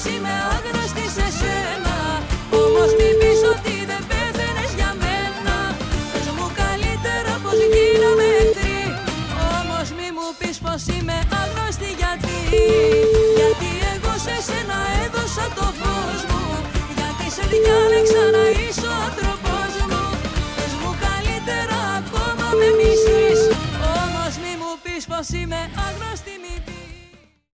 πως είμαι άγνωστη σε σένα. Όμως μην πεις ότι δεν πέθαινες για μένα. Πες μου καλύτερα πως γίναμε εχθροί. Όμως μη μου πεις πως είμαι άγνωστη γιατί. Γιατί εγώ σε σένα έδωσα το φως μου. Γιατί σε διάλεξα να είσαι ο άνθρωπός μου. Πες μου καλύτερα ακόμα με μισείς. Όμως μη μου πεις πως είμαι άγνωστη.